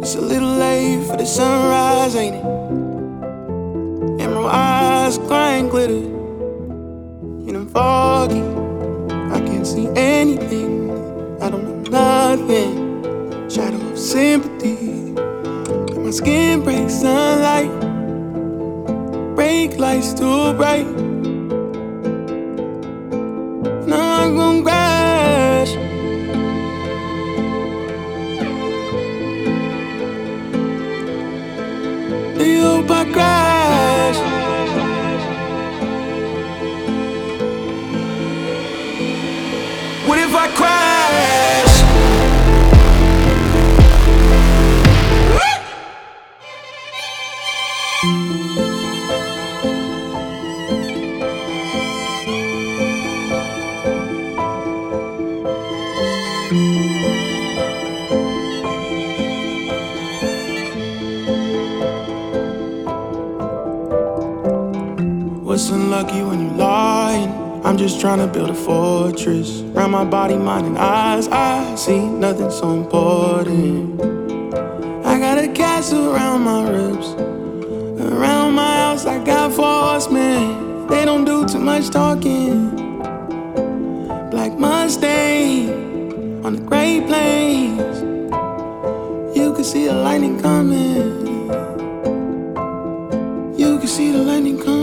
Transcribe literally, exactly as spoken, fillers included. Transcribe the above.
a little late for the sunrise, ain't it? Emerald eyes, crying glitter. And I'm foggy, I can't see anything. I don't know nothing. Shadow of sympathy. And my skin breaks sunlight. Break lights too bright. Now I'm gon' crash. Do you hope I crash? What if I crash? What's unlucky when you lying? I'm just trying to build a fortress around my body, mind, and eyes. I see nothing so important. I got a castle around my ribs. Around my house I got four horsemen. They don't do too much talking. Black Mustang on the Great Plains. You can see the lightning coming. You can see the lightning coming.